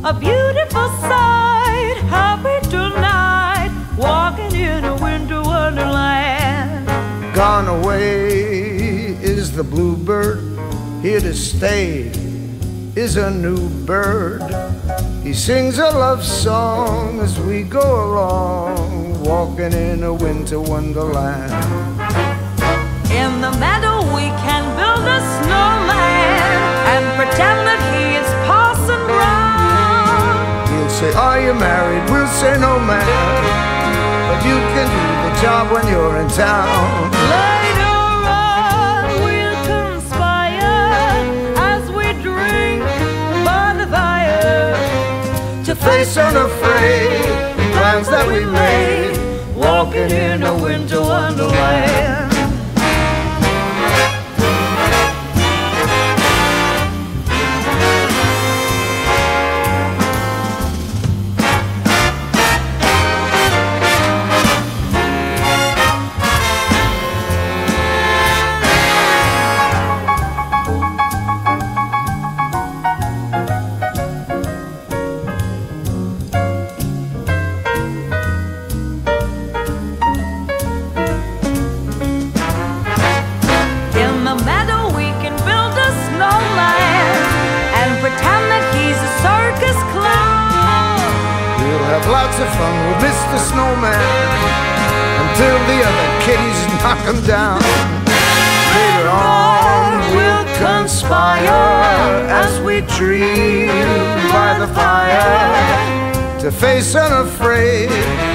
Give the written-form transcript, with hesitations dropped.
a beautiful sight. Happy tonight, walking in a winter wonderland. Gone away is the bluebird, here to stay is a new bird. He sings a love song as we go along, walking in a winter wonderland. In the meadow we can build a snowman and pretend that he is Parson Brown. He'll say, are you married? We'll say, no, man, but you can do the job when you're in town. Later on we'll conspire as we drink by the fire To face unafraid the plans that we made, walking in a winter wonderland. Lots of fun with Mr. Snowman until the other kitties knock him down. Later on we'll conspire as we dream by the fire to face unafraid